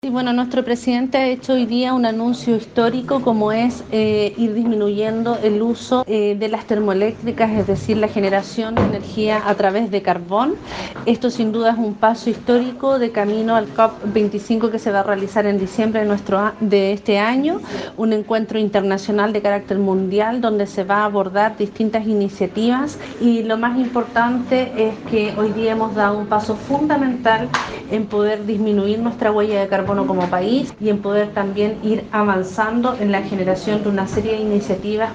Y bueno, nuestro presidente ha hecho hoy día un anuncio histórico como es ir disminuyendo el uso de las termoeléctricas, es decir, la generación de energía a través de carbón. Esto sin duda es un paso histórico de camino al COP25 que se va a realizar en diciembre de este año, un encuentro internacional de carácter mundial donde se va a abordar distintas iniciativas y lo más importante es que hoy día hemos dado un paso fundamental en poder disminuir nuestra huella de carbono como país y en poder también ir avanzando en la generación de una serie de iniciativas